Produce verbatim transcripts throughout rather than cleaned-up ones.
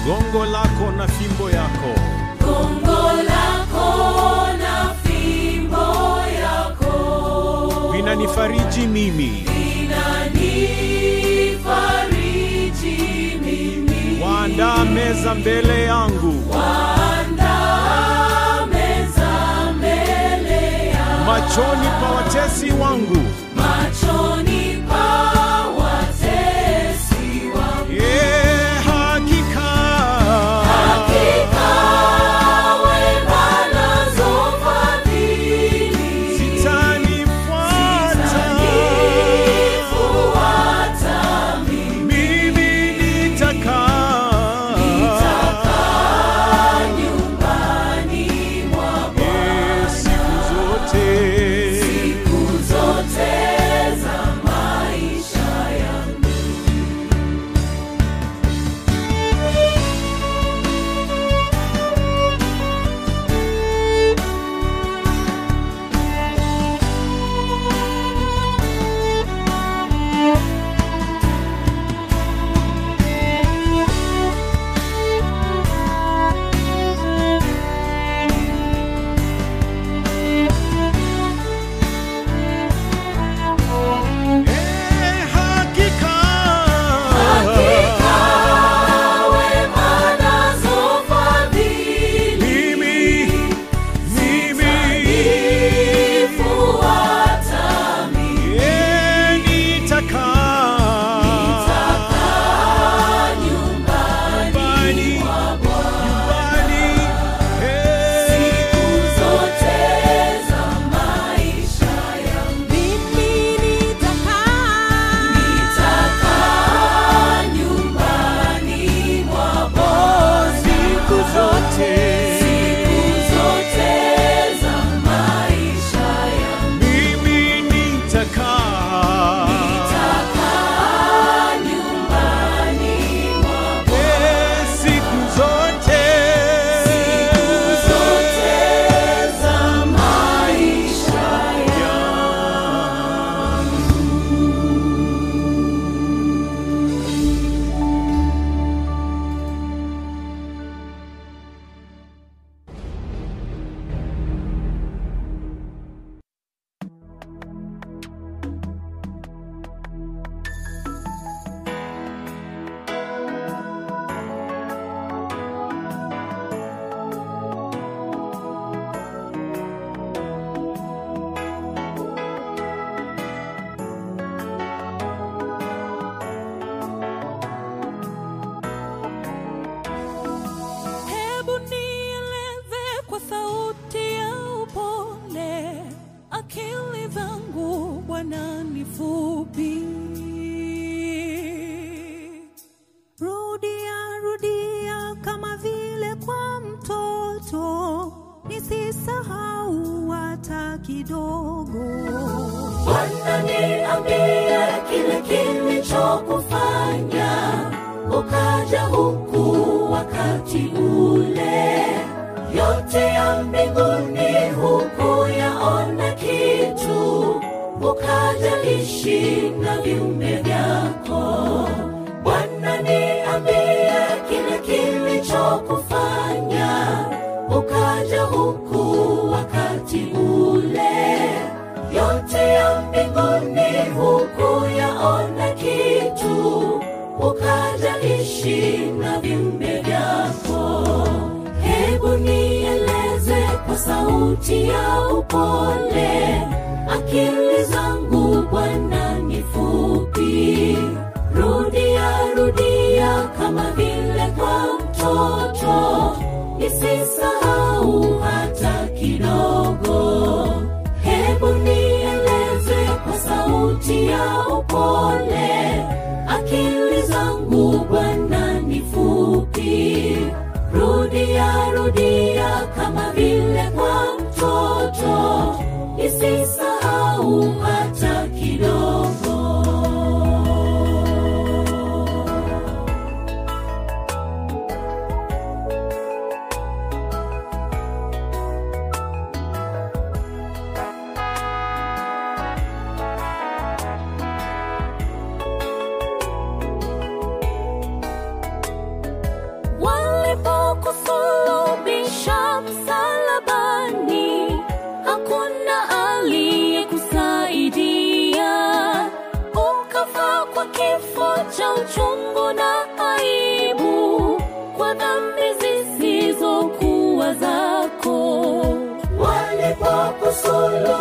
gongo lako na fimbo yako, gongo lako na fimbo yako vinanifariji mimi, vinanifariji mimi. Waandaa meza mbele yangu, waandaa meza mbele yangu, machoni pa watesi wangu, machoni pa watesi wangu. yeah, hakika hakika wema nazo fadhili zitanifuata, zitanifuata mimi. mimi nitakaa Nitakaa nyumbani mwa Bwana, yeah, siku zote, siku zote za maisha yangu. eh, hakika Hakika wema nazo fadhili mimi mimi zitanifuata mimi. yeah, nitakaa Nitakaa nyumbani mwa Bwana, nyumbani, eh, siku zote za maisha yangu. Mimi nitakaa Nitakaa nyumbani mwa Bwana, siku zote, siku zote za maisha yangu. mimi nitakaa Nitakaa nyumbani mwa Bwana, eh, siku zote, siku zote za maisha yangu. Hebu nieleze kwa sauti ya upole, akili zangu Bwana ni fupi. Rudia rudia kama vile kwa mtoto, nisisahau hata kidogo. Bwana niambie kile kilichokufanya ukaja huku wakati ule. Yote ya mbinguni hukuyaona kitu, ukaja ishi na viumbe vyako. Bwana niambie kile kilichokufanya ukaja huku wakati ule. Yote ya mbinguni hukuyaona kitu, ukaja ishi na viumbe vyako. Hebu nieleze kwa sauti ya upole, akili zangu Bwana ni fupi. Rudia rudia kama vile kwa mtoto, nisisahau hata kidogo. Hebu nieleze kwa sauti ya upole, akili zangu Bwana ni fupi. Rudia rudia kama vile kwa mtoto, nisisahau hata kidogo. Wa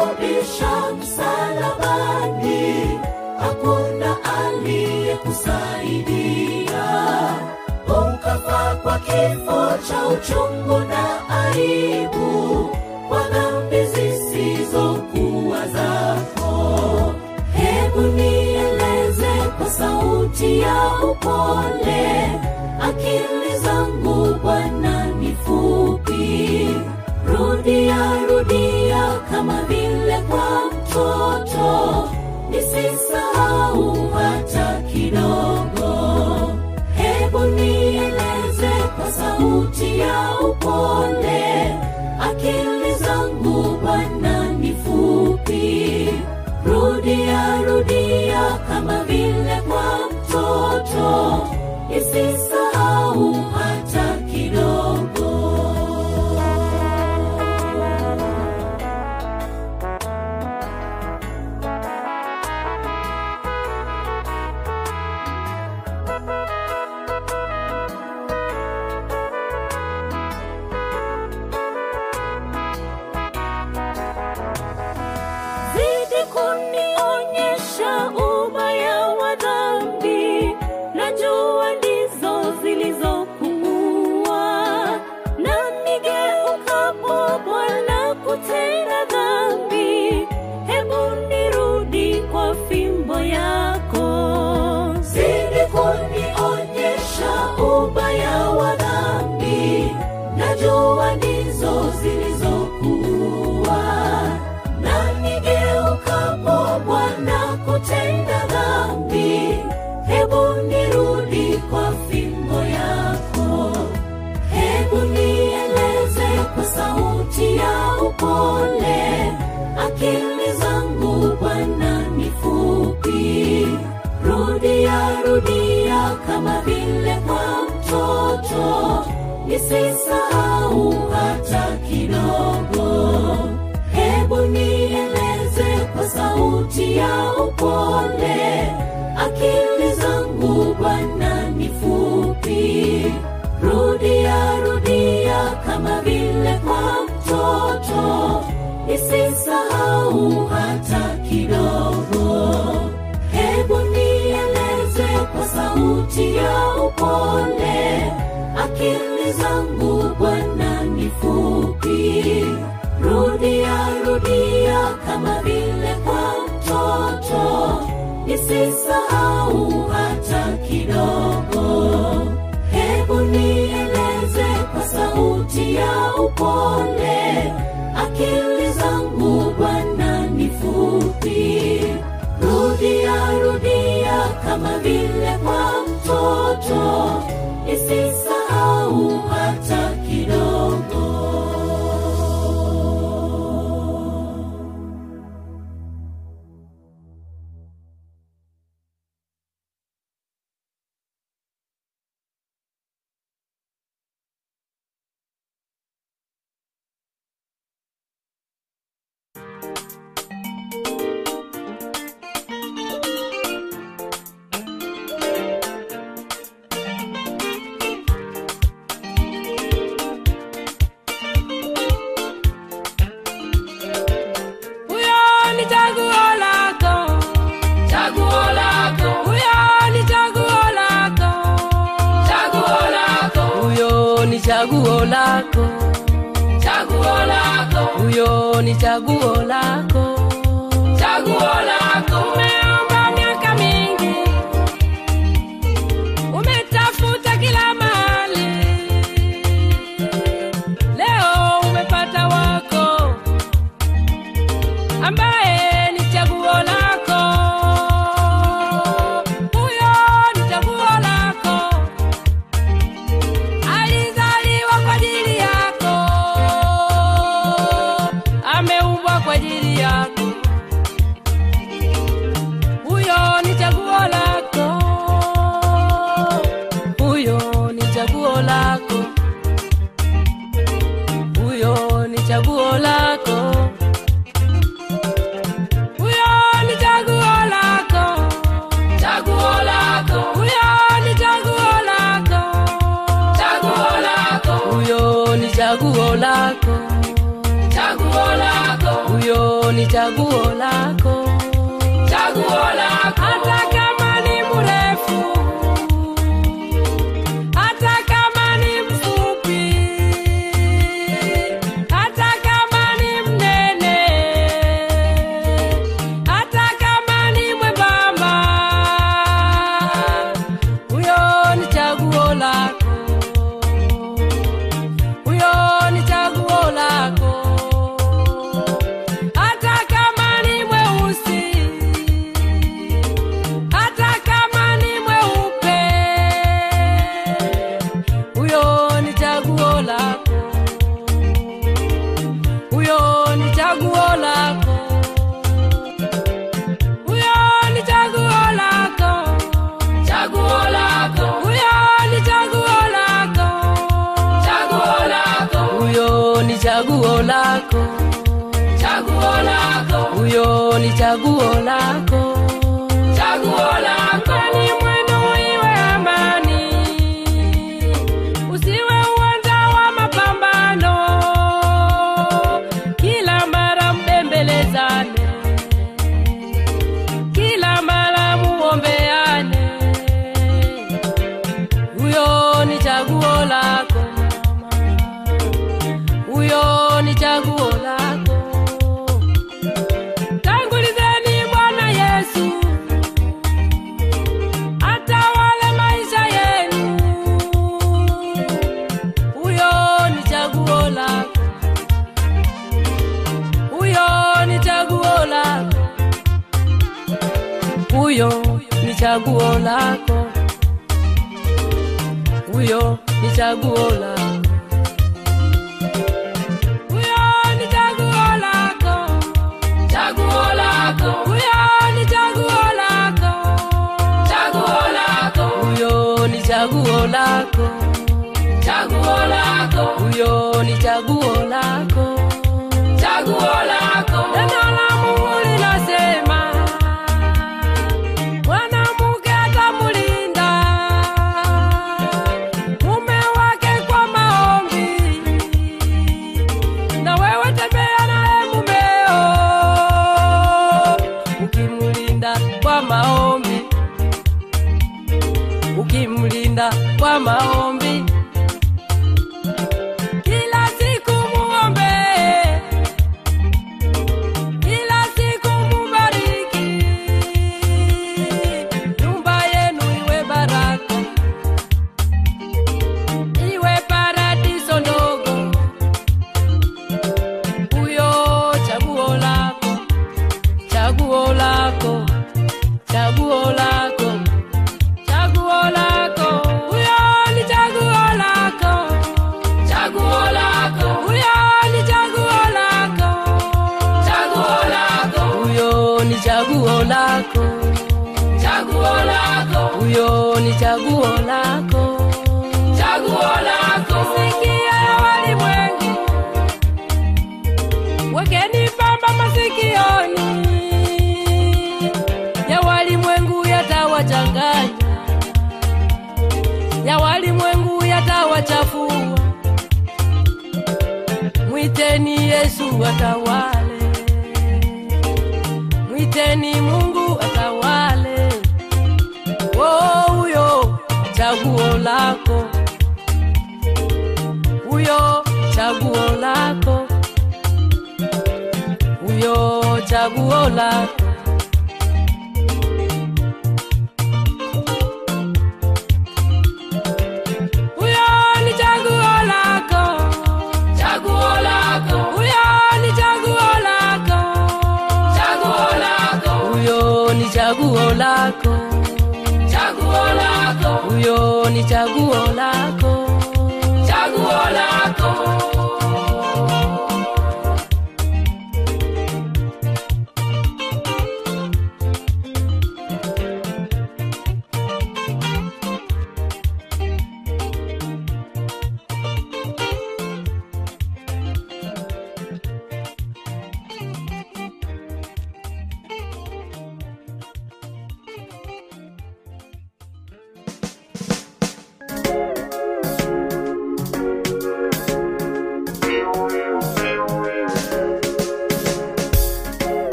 ulisulubisha msalabani, hakuna aliyekusaidia. Ukafa kwa kifo cha uchungu na aibu, kwa dhambi zisizokuwa zako. Hebu nieleze kwa sauti ya upole, akili zangu Bwana ni fupi. Rudia, rudia kama vile kwa mtoto, nisisahau hata kidogo. Hebu nieleze kwa sauti ya upole, akili zangu Bwana ni fupi. Rudia, rudia kama vile kwa mtoto, nisisahau hata kidogo. Zidi kunionyesha ubaya wa dhambi, najua ndizo zilizokuua. Na nigeukapo Bwana kutenda dhambi, hebu nirudi kwa fimbo yako. Zidi kunionyesha ubaya wa dhambi, najua ndizo zilizokuua. Na nigeukapo Bwana kutenda dhambi, hebu nirudi kwa fimbo yako. Hebu nieleze kwa sauti ya upole, akili zangu Bwana ni fupi. Rudia, rudia kama vile kwa mtoto, nisisahau hata kidogo. Hebu nieleze kwa sauti ya upole, akili zangu Bwana ni fupi. Rudia, rudia kama vile kwa mtoto, nisisahau hata kidogo. Hebu nieleze kwa sauti ya upole, akili zangu Bwana ni fupi. Rudia, rudia kama vile kwa mtoto, nisisahau hata kidogo. Hebu nieleze kwa sauti ya upole, akili zangu Bwana ni fupi. Rudia, rudia kama vile kwa mtoto, nisisahau hata kidogo. Chaguo lako, chaguo lako, huyo ni chaguo lako, chaguo lako. Umeomba miaka mingi, umetafuta kila mahali, leo umepata wako ambaye ni chaguo lako. Huyo ni chaguo lako, kwa ajili yako, ameumbwa kwa ajili yako. Huyo ni chaguo lako, huyo ni chaguo lako, huyo ni chaguo lako, huyo ni chaguo lako, chaguo lako, huyo ni chaguo lako, chaguo lako, huyo ni chaguo lako, chaguo lako, huyo ni chaguo lako, chaguo lako. Hata kama ni mrefu, hata kama ni mfupi, hata kama ni mnene, hata kama ni mwembamba, huyo ni chaguo lako, huyo ni chaguo lako. Hata kama ni mweusi, hata kama ni mweupe, huyo ni chaguo lako, huyo ni chaguo lako, huyo ni chaguo lako, chaguo lako, huyo ni chaguo lako, chaguo lako, huyo ni chaguo lako, chaguo lako, huyo ni chaguo lako, chaguo lako. Ni mwendo iwe amani, usiwe uwanja wa mapambano, kila mara mbembelezane, kila mara muombeane, huyo ni chaguo lako mama, huyo ni chaguo lako. Tangulizeni Bwana Yesu atawale maisha yenu, huyo ni chaguo lako, huyo ni chaguo lako, huyo ni chaguo lako, huyo ni chaguo lako, huyo ni chaguo lako, chaguo lako, huyo ni chaguo lako, chaguo lako, huyo ni chaguo lako, chaguo lako, huyo ni chaguo lako, chaguo lako. Neno la Mungu linasema mwanamke atamulinda mume wake kwa maombi, na wewe tembea naye mumeo ukimlinda kwa maombi, ukimlinda kwa maombi. Kila siku muombe, kila siku mubariki, nyumba yenu iwe baraka, iwe paradiso ndogo, huyo chaguo lako, chaguo lako, chaguo lako, chaguo lako, huyo ni chaguo lako, chaguo lako, huyo ni chaguo lako, chaguo lako, huyo ni chaguo lako, chaguo lako, huyo ni chaguo lako, chaguo lako. Sikia ya walimwengu, wekeni pamba masikioni, ya walimwengu yatawachanganya, ya walimwengu yatawachafua. Mwiteni Yesu atawale, mwiteni Mungu atawale, oh huyo chaguo lako, huyo chaguo lako, huyo chaguo lako. Huyo ni chaguo lako, chaguo lako, huyo ni chaguo lako, chaguo lako, huyo ni chaguo lako, chaguo lako, huyo ni chaguo lako, chaguo lako.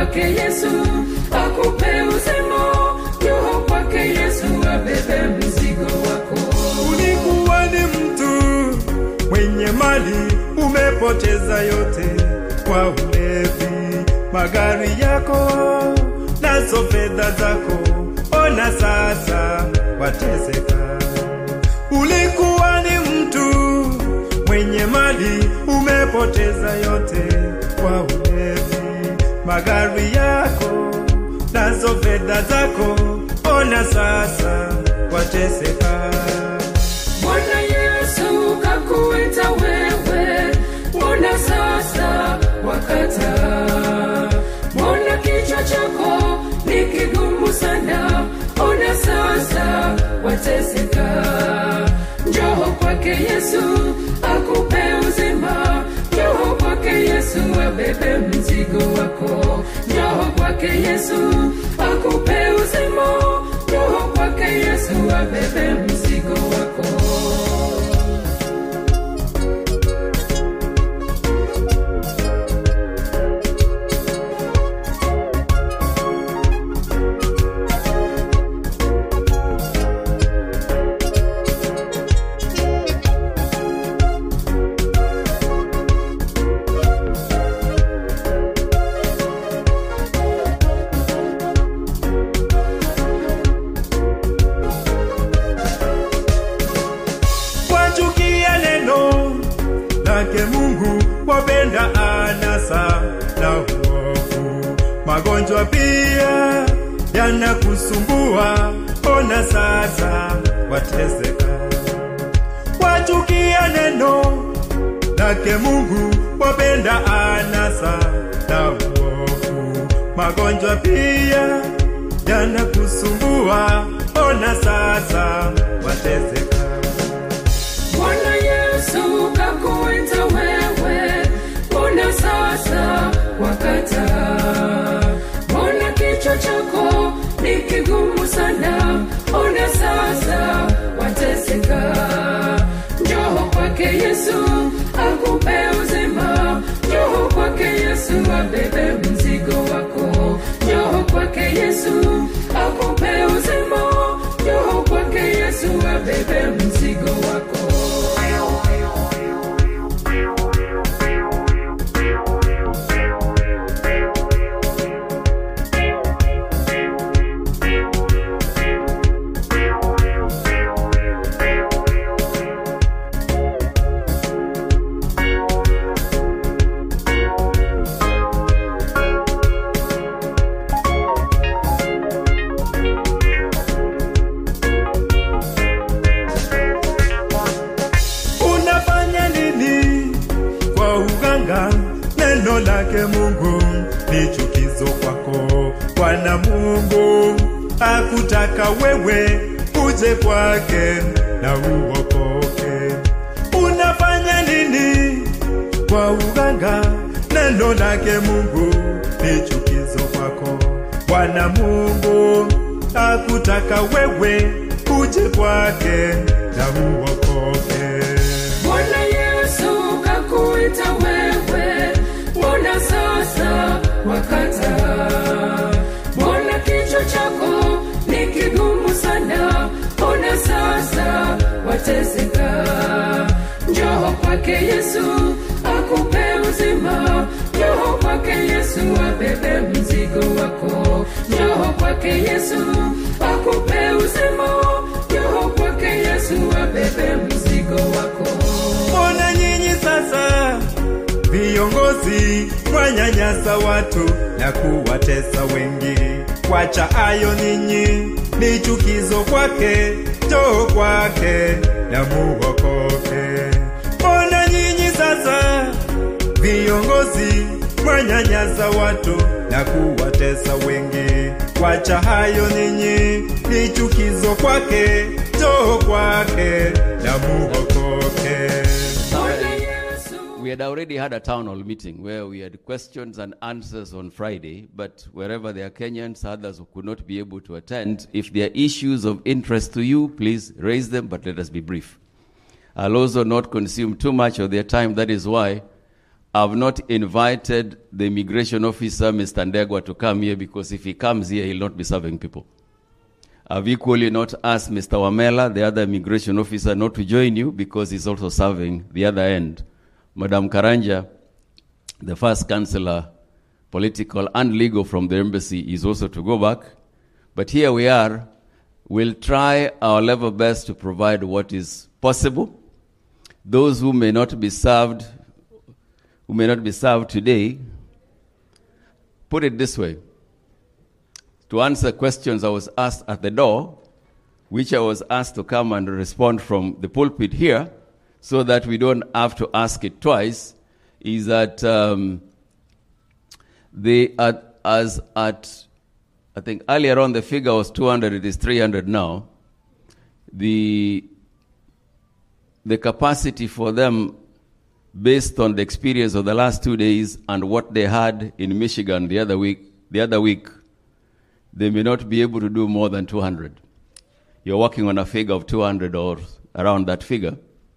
kwake Yesu akupe uzima, njoo kwake Yesu abebe mzigo wako. Ulikuwa ni mtu mwenye mali, umepoteza yote kwa ulevi, magari yako nazo fedha zako, ona sasa wateseka. Ulikuwa ni mtu mwenye mali, umepoteza yote kwa ulevi, magari yako nazo fedha zako, ona sasa wateseka. Bwana Yesu kakuita wewe, ona sasa wakata. Mbona kichwa chako ni kigumu sana, ona sasa wateseka. Njoo kwake Yesu akupe uzima, njoo kwake Yesu abebe mzigo wako. Njoo kwake Yesu akupe uzima, njoo kwake Yesu abebe mzigo wako. Mungu wapenda anasa na uovu, magonjwa pia yanakusumbua, ona sasa wateseka. Wachukia neno lake Mungu, wapenda anasa na uovu, magonjwa pia yanakusumbua, ona sasa wateseka. Bwana Yesu kakuita wewe, ona sasa wakata. Mbona kichwa chako ni kigumu sana, ona sasa wateseka. Njoo kwake Yesu akupe uzima, njoo kwake Yesu abebe mzigo wako. Njoo kwake Yesu akupe uzima, njoo kwake Yesu abebe mzigo wako. Neno lake Mungu ni chukizo kwako. Bwana Mungu hakutaka wewe uje kwake na uokoke. Unafanya nini kwa uganga? Neno lake Mungu ni chukizo kwako. Bwana Mungu hakutaka wewe uje kwake na uokoke. Bwana Yesu kakuita wewe, mbona sasa wakata. Mbona kichwa chako ni kigumu sana, mbona sasa wateseka. Njoo kwake Yesu akupe uzima, njoo kwake Yesu abebe mzigo wako. Njoo kwake Yesu akupe uzima, njoo kwake Yesu abebe mzigo wako. Mbona nyinyi sasa viongozi mwanyanyasa watu na kuwatesa wengi? Wacha hayo ninyi, ni chukizo kwake, njoo kwake na muokoke. Mbona nyinyi sasa viongozi mwanyanyasa watu na kuwatesa wengi? Wacha hayo ninyi, ni chukizo kwake, njoo kwake na muokoke. We had already had a town hall meeting where we had questions and answers on Friday, but wherever there are Kenyans, others who could not be able to attend, if there are issues of interest to you, please raise them, but let us be brief. I'll also not consume too much of their time. That is why I've not invited the immigration officer, Mister Ndegwa, to come here because if he comes here, he'll not be serving people. I've equally not asked Mister Wamela, the other immigration officer, not to join you because he's also serving the other end. Madam Karanja, the first counselor, political and legal from the embassy, is also to go back. But here we are. We'll try our level best to provide what is possible. Those who may not be served, who may not be served today, put it this way. To answer questions I was asked at the door, which I was asked to come and respond from the pulpit here, so that we don't have to ask it twice, is that um, they are, as at, I think earlier on the figure was two hundred, it is three hundred now. The, the capacity for them, based on the experience of the last two days and what they had in Michigan the other week, the other week, they may not be able to do more than two hundred. You're working on a figure of two hundred or around that figure.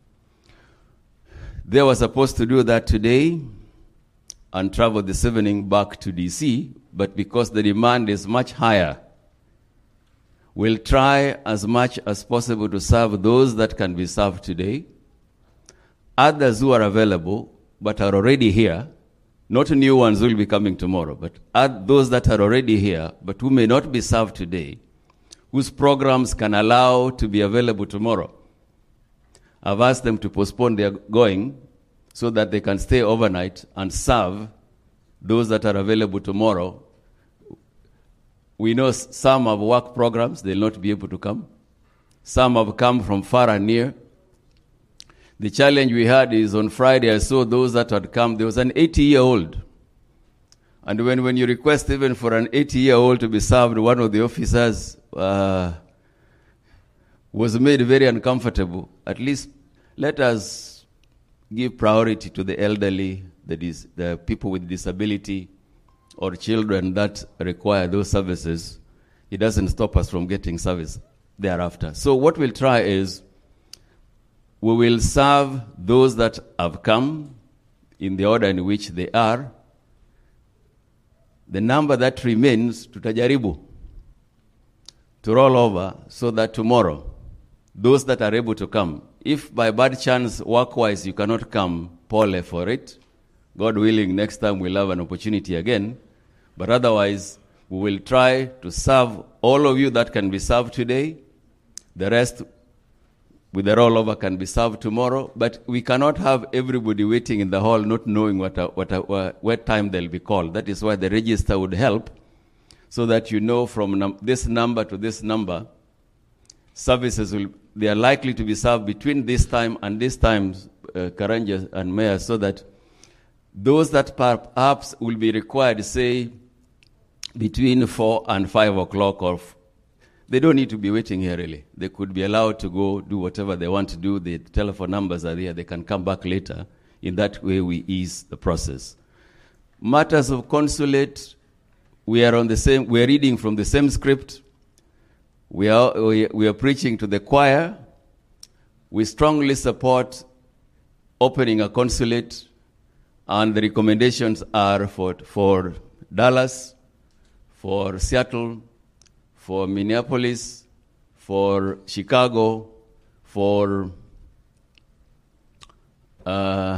They were supposed to do that today and travel this evening back to D C, but because the demand is much higher, we'll try as much as possible to serve those that can be served today. Others who are available but are already here, not new ones who will be coming tomorrow, but add those that are already here but who may not be served today, whose programs can allow to be available tomorrow. I've asked them to postpone their going so that they can stay overnight and serve those that are available tomorrow. We know some have work programs, they'll not be able to come. Some have come from far and near. The challenge we had is on Friday, I saw those that had come. There was an eighty-year-old. And when, when you request even for an eighty-year-old to be served, one of the officers uh, was made very uncomfortable. At least let us give priority to the elderly, that is, the people with disability or children that require those services. It doesn't stop us from getting service thereafter. So what we'll try is, we will serve those that have come in the order in which they are. The number that remains, tutajaribu to roll over so that tomorrow, those that are able to come, if by bad chance, work-wise, you cannot come, pole for it. God willing, next time we'll have an opportunity again. But otherwise, we will try to serve all of you that can be served today. The rest with the rollover can be served tomorrow, but we cannot have everybody waiting in the hall not knowing what, a, what, a, what time they'll be called. That is why the register would help, so that you know from num- this number to this number, services will, they are likely to be served between this time and this time, uh, Karanja and Mayor, so that those that perhaps will be required, say, between four and five o'clock or f- they don't need to be waiting here, really. They could be allowed to go do whatever they want to do. The telephone numbers are there. They can come back later. In that way, we ease the process. Matters of consulate, we are on the same, we are reading from the same script. We are, we, we are preaching to the choir. We strongly support opening a consulate, and the recommendations are for, for Dallas, for Seattle, for Minneapolis, for Chicago, for uh,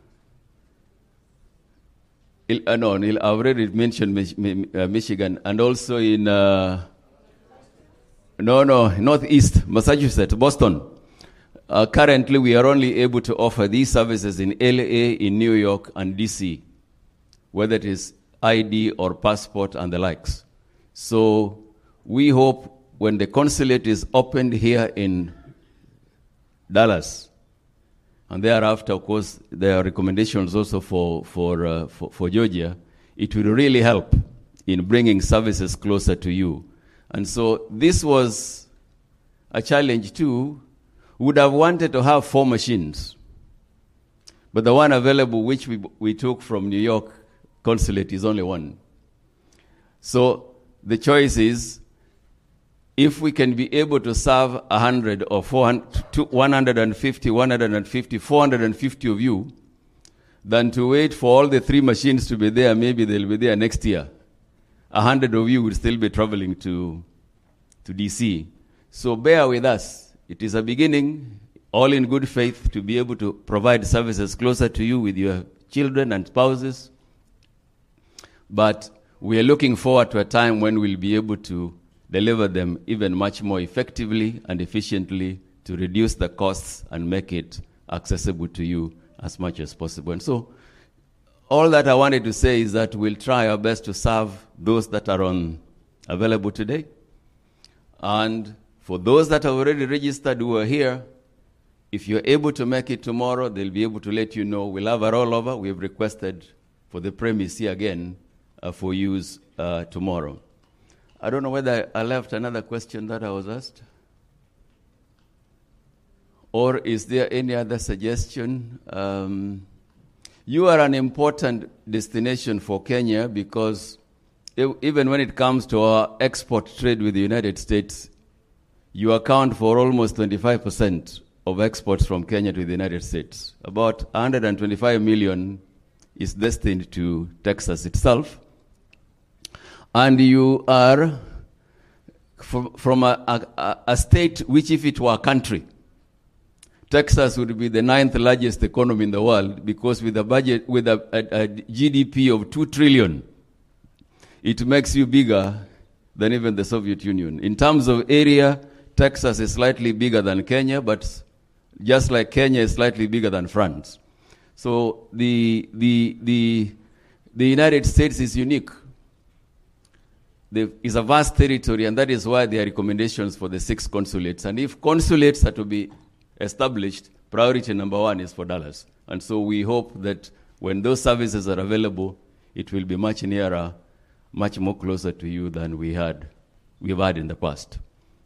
Il, uh, no, I already mentioned Mich- uh, Michigan, and also in uh, no, no, Northeast Massachusetts, Boston. Uh, currently, we are only able to offer these services in L A, in New York, and D C, whether it is I D or passport and the likes. So we hope when the consulate is opened here in Dallas, and thereafter, of course, there are recommendations also for for, uh, for for Georgia, it will really help in bringing services closer to you. And so this was a challenge too. We would have wanted to have four machines, but the one available, which we we took from New York consulate, is only one. So the choice is, if we can be able to serve one hundred or four hundred, one hundred fifty, one hundred fifty, four hundred fifty of you, than to wait for all the three machines to be there. Maybe they'll be there next year. A hundred of you will still be traveling to, to D C. So bear with us. It is a beginning, all in good faith, to be able to provide services closer to you with your children and spouses. But we are looking forward to a time when we'll be able to deliver them even much more effectively and efficiently to reduce the costs and make it accessible to you as much as possible. And so all that I wanted to say is that we'll try our best to serve those that are on available today. And for those that have already registered who are here, if you're able to make it tomorrow, they'll be able to let you know. We'll have a rollover. We've requested for the premise here again uh, for use uh, tomorrow. I don't know whether I left another question that I was asked. Or is there any other suggestion? Um, you are an important destination for Kenya because e- even when it comes to our export trade with the United States, you account for almost twenty-five percent of exports from Kenya to the United States. About one hundred twenty-five million is destined to Texas itself. And you are from, from a, a, a state which, if it were a country, Texas would be the ninth largest economy in the world, because with a budget, with a, a, a G D P of two trillion, it makes you bigger than even the Soviet Union. In terms of area, Texas is slightly bigger than Kenya, but just like Kenya is slightly bigger than France. So the the the the United States is unique. There is a vast territory, and that is why there are recommendations for the six consulates. And if consulates are to be established, priority number one is for Dallas. And so we hope that when those services are available, it will be much nearer, much more closer to you than we had, we've had in the past.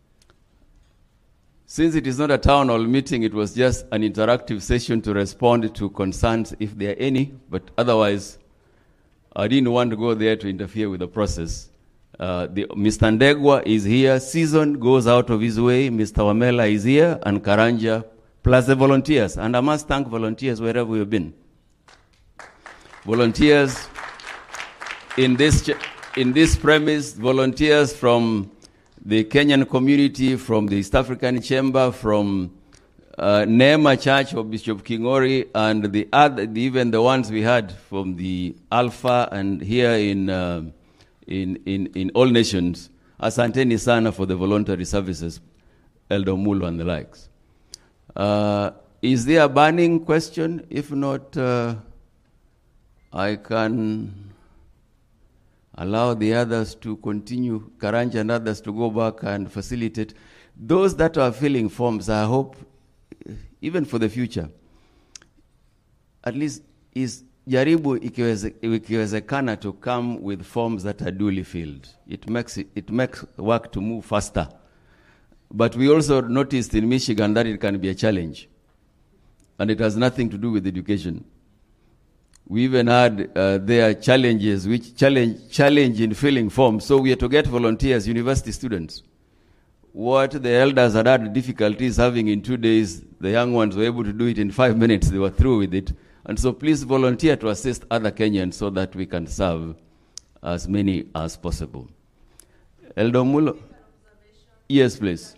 Since it is not a town hall meeting, it was just an interactive session to respond to concerns if there are any, but otherwise, I didn't want to go there to interfere with the process. Uh, the, Mister Ndegwa is here. Season goes out of his way. Mister Wamela is here, and Karanja, plus the volunteers. And I must thank volunteers wherever we have been. Volunteers in this ch- in this premise, volunteers from the Kenyan community, from the East African Chamber, from uh, Neema Church of Bishop Kingori, and the other, even the ones we had from the Alpha and here in. Uh, In, in, in all nations. Asanteni sana for the voluntary services, Elder Mulu and the likes. Uh, is there a burning question? If not, uh, I can allow the others to continue, Karanja and others to go back and facilitate. Those that are filling forms, I hope, even for the future, at least is jaribu ikiwezekana to come with forms that are duly filled. It makes it, it makes work to move faster. But we also noticed in Michigan that it can be a challenge. And it has nothing to do with education. We even had uh, their challenges, which challenge, challenge in filling forms. So we had to get volunteers, university students. What the elders had had difficulties having in two days, the young ones were able to do it in five minutes. They were through with it. And so please volunteer to assist other Kenyans so that we can serve as many as possible. Elder Mulo? Yes, please.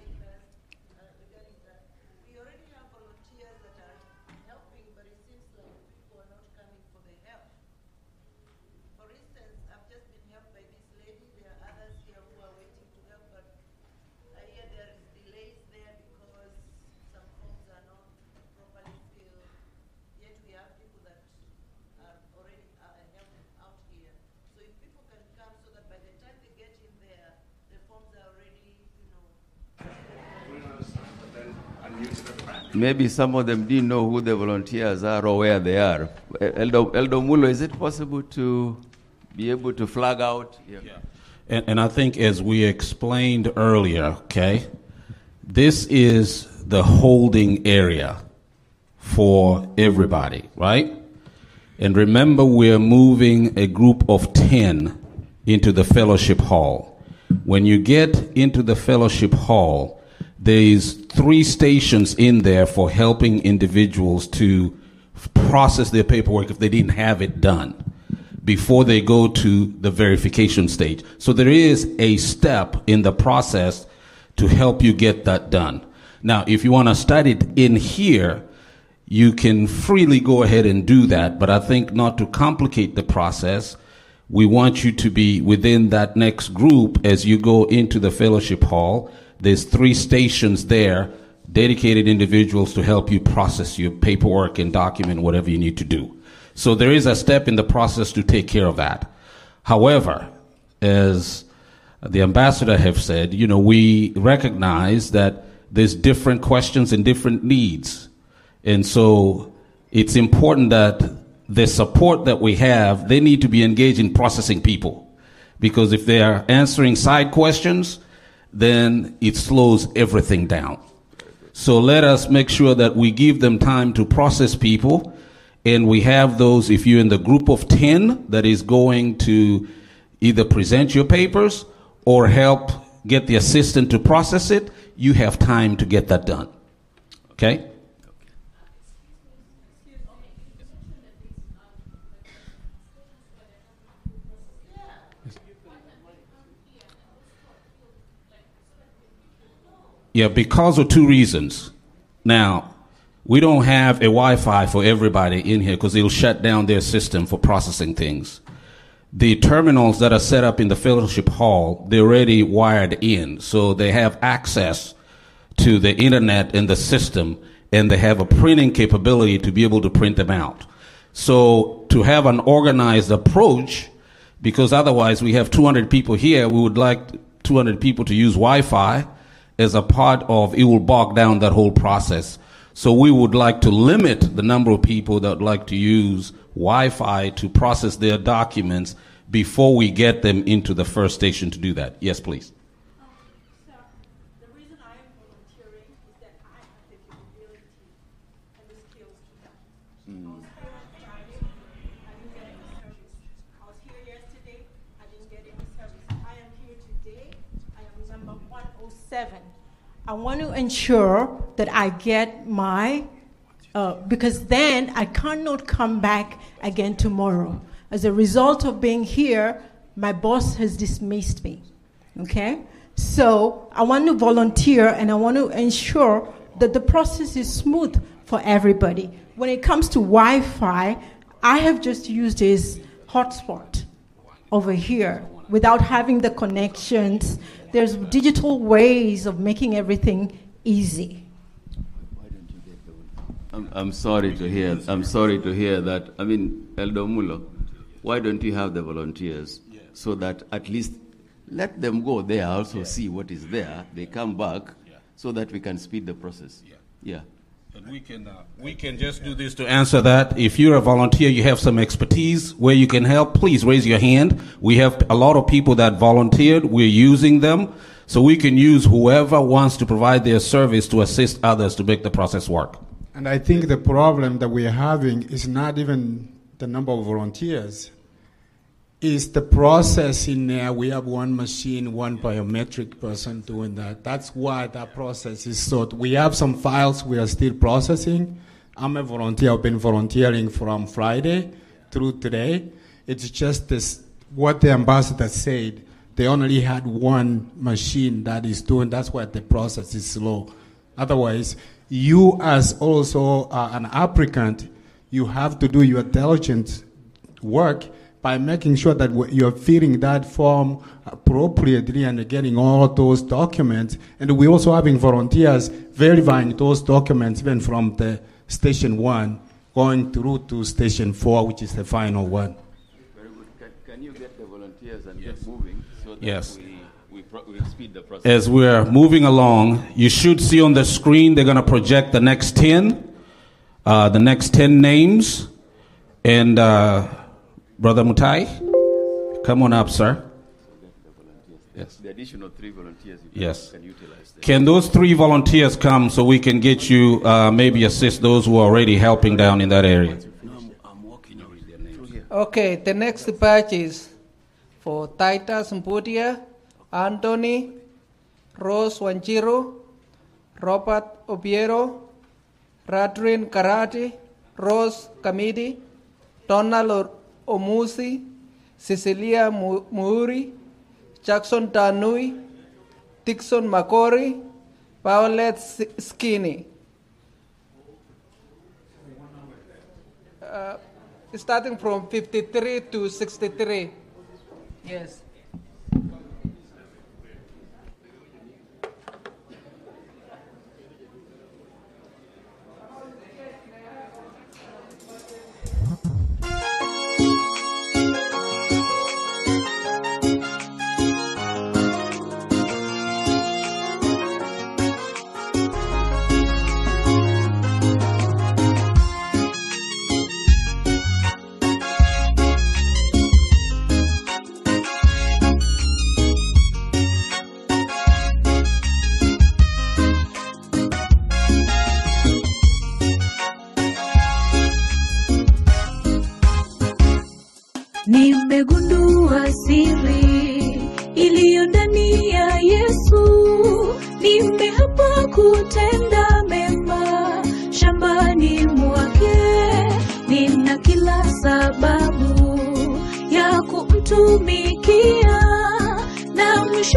Maybe some of them didn't know who the volunteers are or where they are. Eldo, Eldo Mulo, is it possible to be able to flag out? Yeah. Yeah. And, and I think as we explained earlier, okay, this is the holding area for everybody, right? And remember, we're moving a group of ten into the fellowship hall. When you get into the fellowship hall, there's three stations in there for helping individuals to f- process their paperwork if they didn't have it done before they go to the verification stage. So there is a step in the process to help you get that done. Now, if you want to start it in here, you can freely go ahead and do that, but I think not to complicate the process, we want you to be within that next group as you go into the fellowship hall. There's three stations there, dedicated individuals to help you process your paperwork and document whatever you need to do. So there is a step in the process to take care of that. However, as the ambassador have said, you know, we recognize that there's different questions and different needs. And so it's important that the support that we have, they need to be engaged in processing people. Because if they are answering side questions, then it slows everything down. So let us make sure that we give them time to process people. And we have those, if you're in the group of ten that is going to either present your papers or help get the assistant to process it, you have time to get that done. Okay? Yeah, because of two reasons. Now, we don't have a Wi-Fi for everybody in here because it'll shut down their system for processing things. The terminals that are set up in the fellowship hall, they're already wired in, so they have access to the internet and the system, and they have a printing capability to be able to print them out. So to have an organized approach, because otherwise we have two hundred people here, we would like two hundred people to use Wi-Fi as a part of, it will bog down that whole process. So we would like to limit the number of people that would like to use Wi-Fi to process their documents before we get them into the first station to do that. Yes, please. Um, sir, the reason I am volunteering is that I have the capability and the skills to help. Mm. I was here on Friday, I didn't get any service. I was here yesterday, I didn't get any service. I am here today, I am number one oh seven. I want to ensure that I get my, uh, because then I cannot come back again tomorrow. As a result of being here, my boss has dismissed me, okay? So I want to volunteer and I want to ensure that the process is smooth for everybody. When it comes to Wi-Fi, I have just used this hotspot over here without having the connections. There's digital ways of making everything easy. I'm, I'm sorry to hear. I'm sorry to hear that. I mean, Elder Mulo, why don't you have the volunteers yeah. so that at least let them go there, also yeah. see what is there. They come back yeah. so that we can speed the process. Yeah. Yeah. And we can uh, we can just do this to answer that. If you're a volunteer, you have some expertise where you can help, please raise your hand. We have a lot of people that volunteered. We're using them. So we can use whoever wants to provide their service to assist others to make the process work. And I think the problem that we're having is not even the number of volunteers. It's the process in there. We have one machine, one biometric person doing that. That's why that process is so. We have some files we are still processing. I'm a volunteer. I've been volunteering from Friday through today. It's just this, what the ambassador said. They only had one machine that is doing. That's why the process is slow. Otherwise, you as also uh, an applicant, you have to do your diligent work by making sure that you're filling that form appropriately and getting all those documents. And we're also having volunteers verifying those documents even from the station one going through to station four, which is the final one. Very good. Can, can you get the volunteers and yes. get moving so that yes. we, we, pro- we speed the process? As we're moving along, you should see on the screen they're going to project the next ten, uh, the next ten names. And uh, Brother Mutai, come on up, sir. Yes. The additional three volunteers you can, yes. can utilize. Them. Can those three volunteers come so we can get you, uh, maybe assist those who are already helping down in that area? No, I'm, I'm walking with their names. Okay, the next batch is for Titus Mputia, Anthony, Rose Wanjiru, Robert Obiero, Radrin Karate, Rose Kamidi, Donald Omusi, Cecilia Muuri, Jackson Tanui, Dixon Makori, Violet Skinny. Uh, starting from fifty-three to sixty-three. Yes. Nimegundua siri iliyo ndani ya Yesu. Nimeapa kutenda mema shambani mwake. Nina kila sababu ya kumtumikia, na mwisho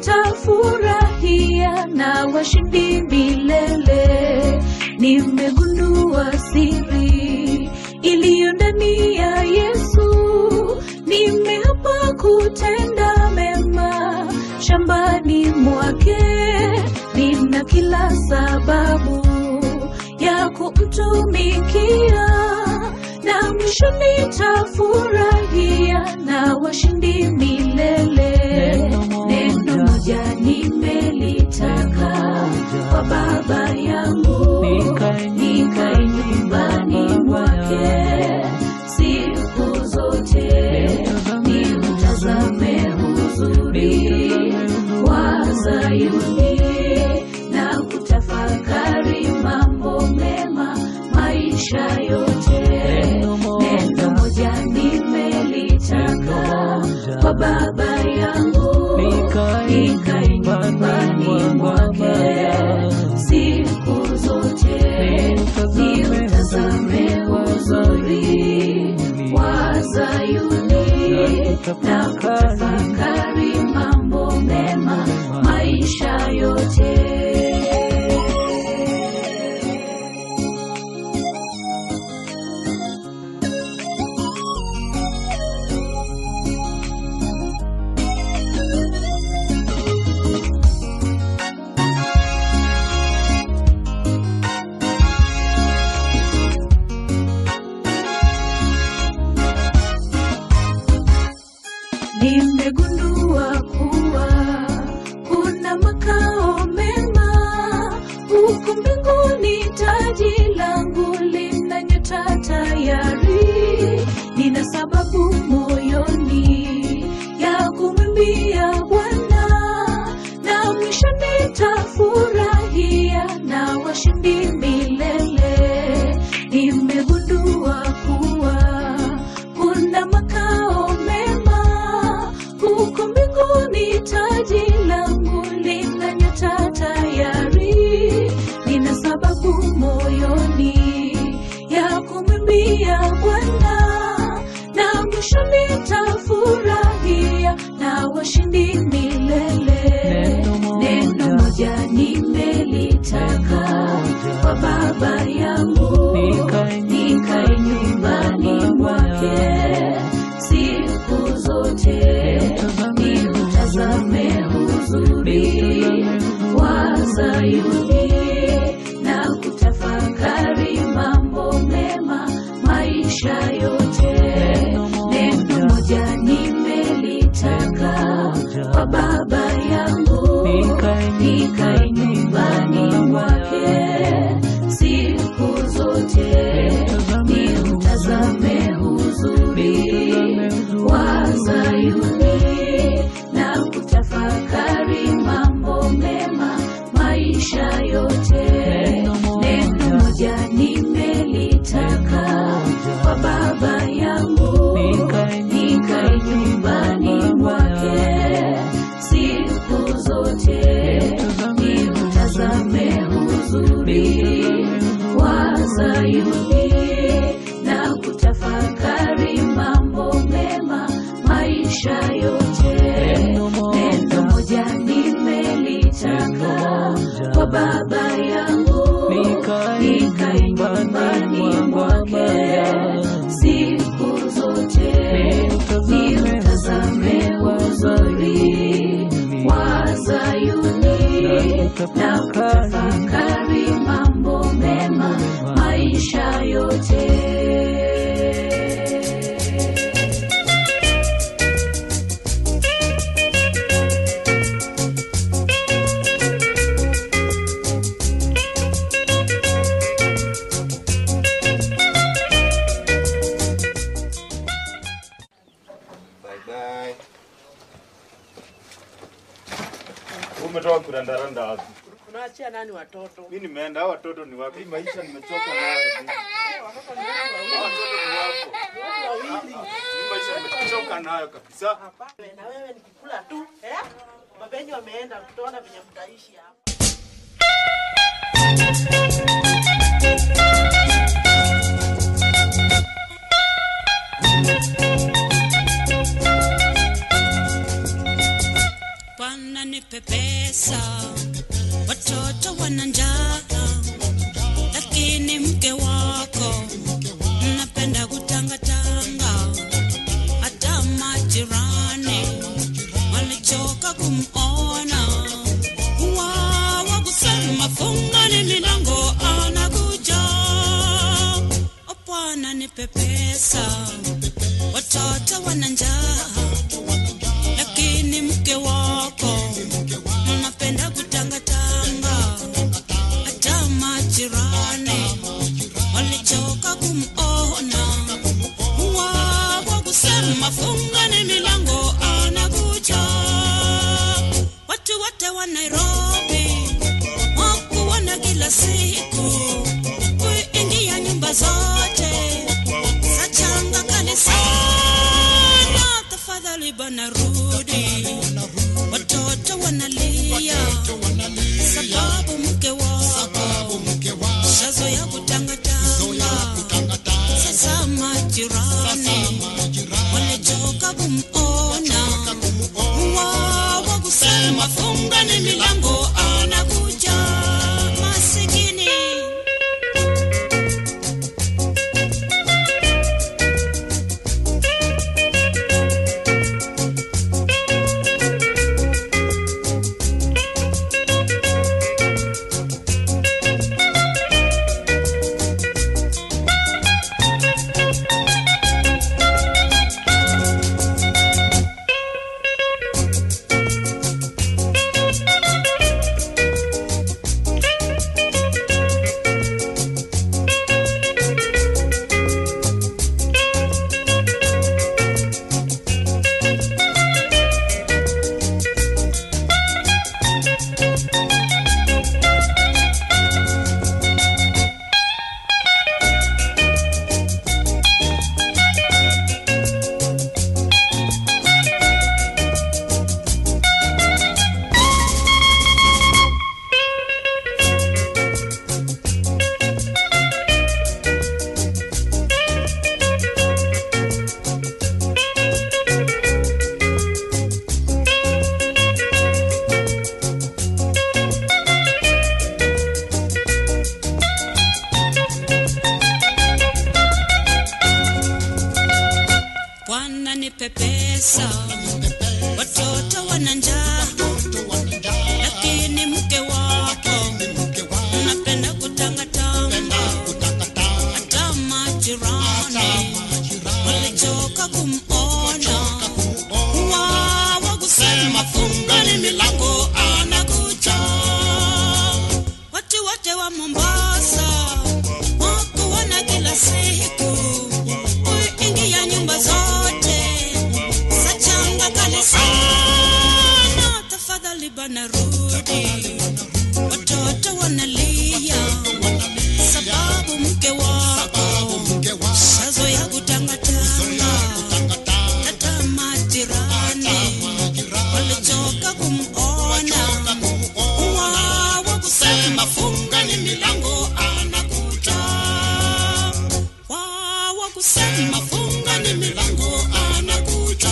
nitafurahia na washindi milele. Nimegundua siri iliyo ndani ya Yesu. Nimeapa kutenda mema shambani mwake. Nina kila sababu ya kumtumikia, na mwisho nitafurahia na washindi milele. Neno moja nimelitaka kwa Baba yangu, nikae nyumbani mwake siku zote, nimtazame uzuri wa Sayuni na kutafakari mambo mema maisha yote. Neno moja nimelitaka kwa Baba yangu, nikae nyumbani mwake siku zote, nimtazame uzuri wa Sayuni na kutafakari mambo mema maisha yote. Nimegundua kuwa kuna makao mema huko mbinguni. Taji langu lina nyota tayari. Nina sababu moyoni ya kumwimbia Bwana, na mwisho nitafurahia na washindi milele. Nimegundua kuwa kuna makao mema huko mbinguni. Taji langu lina nyota tayari. Nina sababu moyoni ya kumwimbia Bwana, na mwisho nitafurahia na washindi milele. Neno moja nimelitaka kwa Baba yangu, nikae nyumbani mwake siku zote, nimtazame uzuri wa Sayuni na kutafakari mambo mema maisha yote. Neno moja nimelitaka kwa Baba yangu, nikae nyumbani mwake siku zote. unatoa kurandaranda wapi? Unaachia nani watoto? Mimi nimeenda, hao watoto ni wapi? Maisha nimechoka nayo. Watoto ni wako. Watoto ni wako. Wawili. Maisha nimechoka nayo kabisa. Hapa na wewe ni kukula tu, eh? Babenyi wameenda, tutaona venye mtaishi hapa. Bwana nipe pesa, watoto wana njaa, lakini mke wako mnapenda kutangatanga. Hata majirani walichoka kumuona, wawa kusema fungani milango anakuja. O Bwana nipe pesa, watoto wana njaa, lakini mke wako mnapenda kutangatanga. Hata majirani walichoka kumuona, wawa kusema fungani milango anakuja. Watu wote wa Nairobi wakuona kila siku, kuingia nyumba zote sachanga kanisani. Tafadhali bana rudi, watoto wanalia sababu mke wako shazo ya kutangatanga. Sasa majirani walichoka kumuona, wawa kusema fungani milango anakuja. Masikini Bwana nipe pesa, watoto wana njaa, lakini mke wako unapenda kutangatanga. Hata majirani walichoka kumuona, wawa kusema fungani milango anakuja. Watu wote wa Mombasa wakuona kila siku, kuingia nyumba zote sachanga kanisani. Tafadhali bana rudi, watoto wanalia sababu mke wako shazo ya kutangatanga. Hata majirani walichoka kumuona, wawa kusema fungani milango anakuja. Wawa kusema fungani milango anakuja.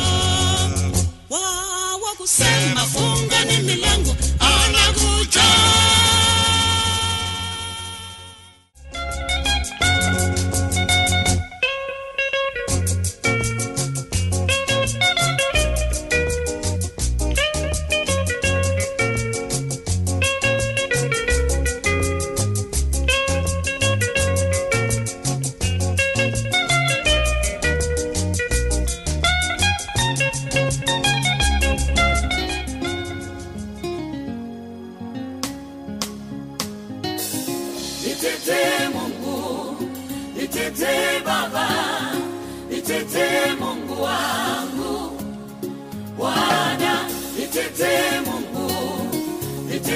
Wawa kusema fungani milango anakuja. Nitetee Mungu, nitetee Baba, nitetee Mungu wangu. Bwana, nitetee Mungu,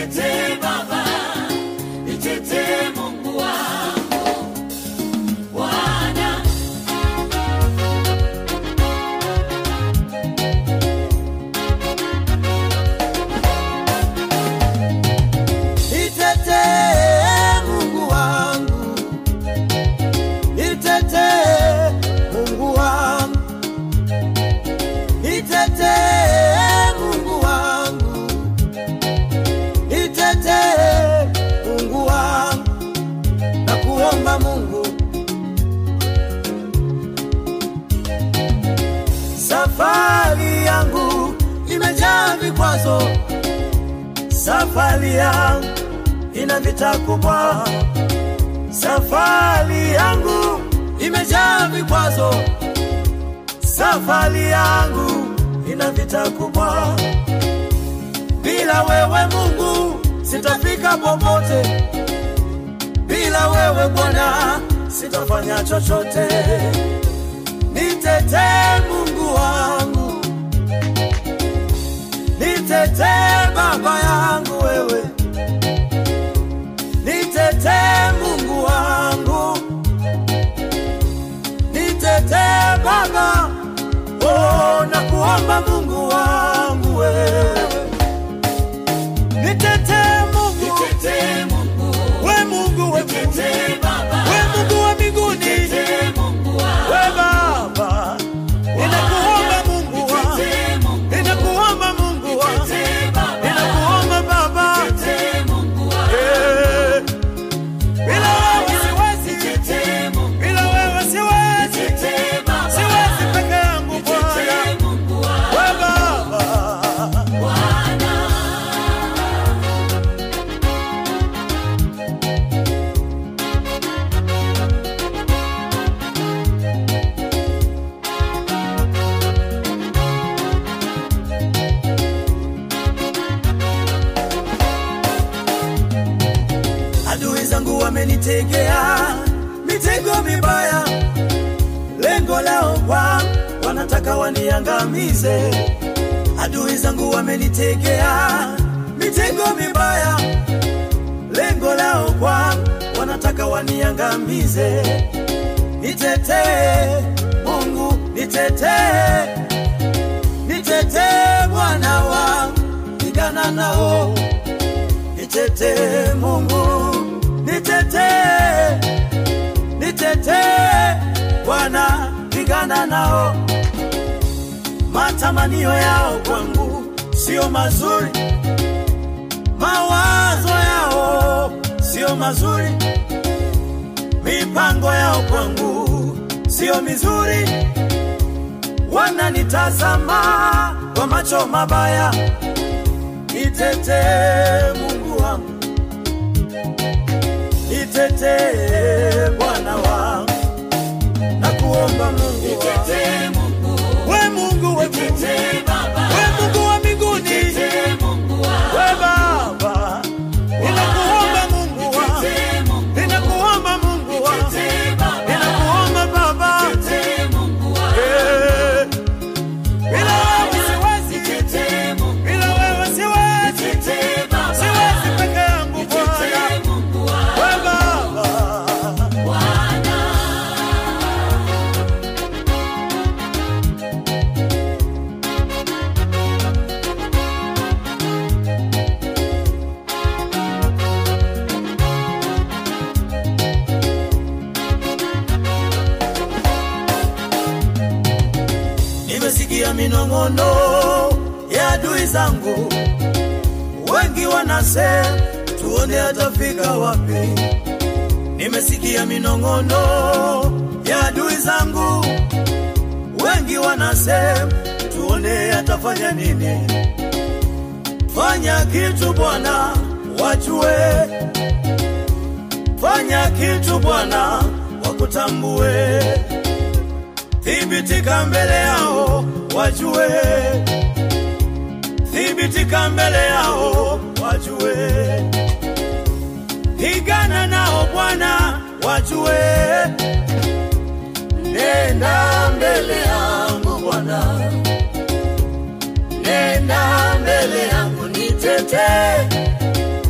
nitetee Baba, nitetee Mungu wangu, Bwana. Nitetee Mungu wangu, nitetee Mungu wangu, nitetee Mungu wangu, nitetee Mungu wangu, na kuomba Mungu. Safari yangu imejaa vikwazo, safari yangu ina vita kubwa, safari yangu imejaa vikwazo, safari yangu ina vita kubwa. Bila wewe Mungu sitafika popote, bila wewe Bwana sitafanya chochote. Nitetee Mungu wangu, nitetee Baba yangu wewe, nitetee Mungu wangu, nitetee Baba, oh, na kuomba Mungu wangu wewe. Nitetee Mungu, nitetee Mungu, we Mungu we nitetee Baba, we Mungu wa mbinguni, nitetee Mungu wangu, we Baba, ninakuomba Mungu wangu, ninakuomba Mungu wangu, ninakuomba Baba, nitetee Mungu wangu, eh, bila wewe siwezi, bila wewe siwezi, siwezi peke yangu Bwana, we Baba, Bwana. adui zangu wamenitegea mitego mibaya, lengo lao kwa wanataka waniangamize. Adui zangu wamenitegea mitego mibaya, lengo lao kwa wanataka waniangamize. Nitetee Mungu, nitetee, nitetee Bwana wangu, pigana nao. Nitetee Mungu, nitetee, nitetee Bwana, pigana nao. Matamanio yao kwangu sio mazuri, mawazo yao sio mazuri, mipango yao kwangu sio mizuri. Wananitazama kwa macho mabaya. Nitetee Mungu wangu, nitetee Bwana wangu, na kuomba Mungu, nitetee Mungu, we Mungu we nitetee Baba, we Mungu wa mbinguni, nitetee Mungu wangu, we Baba, ninakuomba Mungu wangu, ninakuomba Mungu wangu, ninakuomba Baba, nitetee Mungu wangu, eh, bila wewe siwezi, bila wewe siwezi, nitetee Baba, siwezi peke yangu nitetee Mungu wangu, we Baba, Bwana. nimesikia minong'ono ya adui zangu, wengi wanasema tuone atafika wapi. Nimesikia minong'ono ya adui zangu, wengi wanasema tuone atafanya nini. Fanya kitu Bwana wajue, fanya kitu Bwana wakutambue, thibitika mbele yao wajue, thibitika mbele yao wajue, pigana nao Bwana wajue. Nenda mbele yangu Bwana, nenda mbele yangu, nitetee,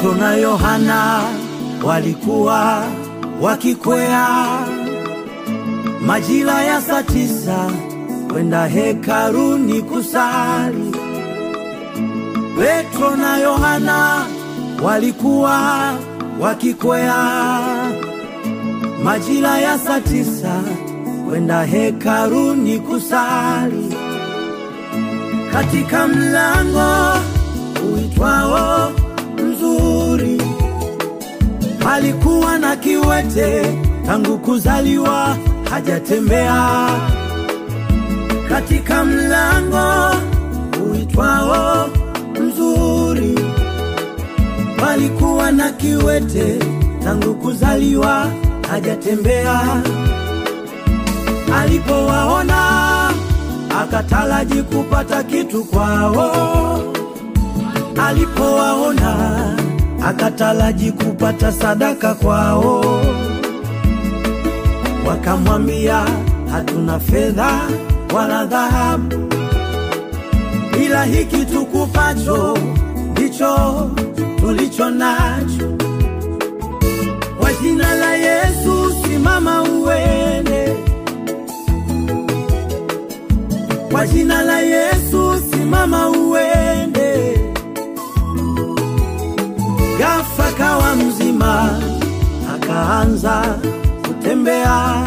Petro na Yohana walikuwa wakikwea majira ya saa tisa kwenda hekaluni kusali. Petro na Yohana walikuwa wakikwea majira ya saa tisa kwenda hekaluni kusali. Katika mlango uitwao Mzuri alikuwa na kiwete tangu kuzaliwa hajatembea. Katika mlango uitwao Mzuri alikuwa na kiwete tangu kuzaliwa hajatembea. Alipowaona akataraji kupata kitu kwao. Alipowaona akataraji kupata sadaka kwao. Wakamwambia, hatuna fedha wala dhahabu, ila hiki tukupacho ndicho tulicho nacho. Kwa jina la Yesu simama uende. Kwa jina la Yesu simama uende. Ghafla kawa mzima, akaanza kutembea,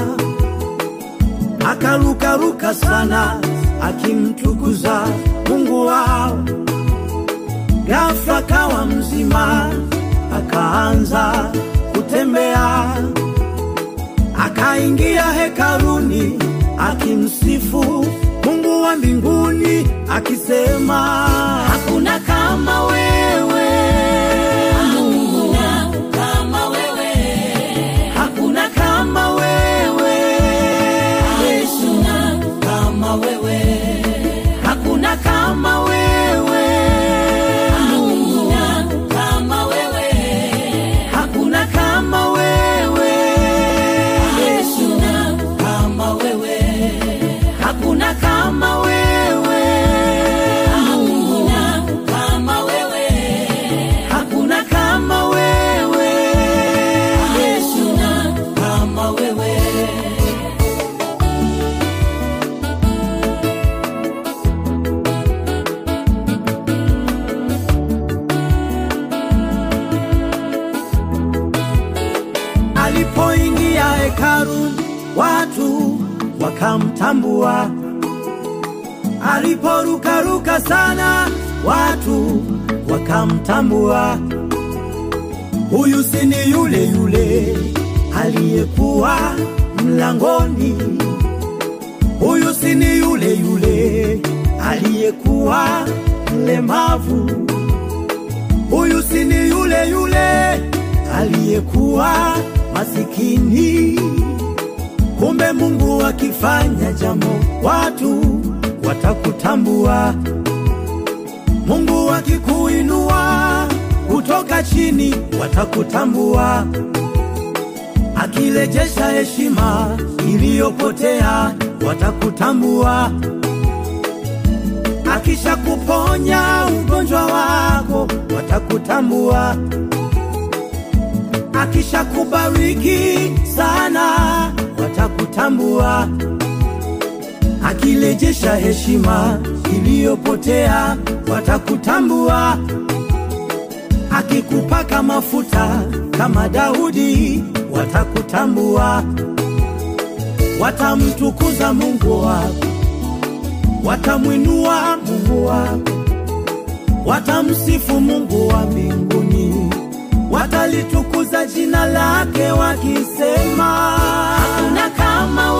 akarukaruka sana akimtukuza Mungu wao. Ghafla kawa mzima, akaanza kutembea, akaingia hekaluni akimsifu Mungu wa mbinguni akisema, hakuna kama wewe Mungu, kama wewe, hakuna kama wewe Yesu, kama wewe, hakuna kama wewe Mungu, kama wewe, hakuna kama wewe Yesu, kama wewe, hakuna kama wewe Mungu, kama wewe, hakuna kama wewe Yesu, kama wewe. Alipoingia hekaluni watu wakamtambua. Aliporukaruka sana watu wakamtambua. Huyu si ni yule yule aliyekuwa mlangoni. Huyu si ni yule yule aliyekuwa mlemavu. Huyu si ni yule yule aliyekuwa masikini. Kumbe Mungu akifanya jambo watu watakutambua. Mungu akikuinua kutoka chini watakutambua. Akirejesha heshima iliyopotea watakutambua. Akisha kuponya ugonjwa wako watakutambua. Akisha kubariki sana watakutambua. Akirejesha heshima iliyopotea watakutambua. Akikupaka mafuta kama Daudi watakutambua. Watamtukuza Mungu wako, watamwinua Mungu wako, watamsifu Mungu wa mbinguni, watalitukuza jina lake wakisema, hakuna kama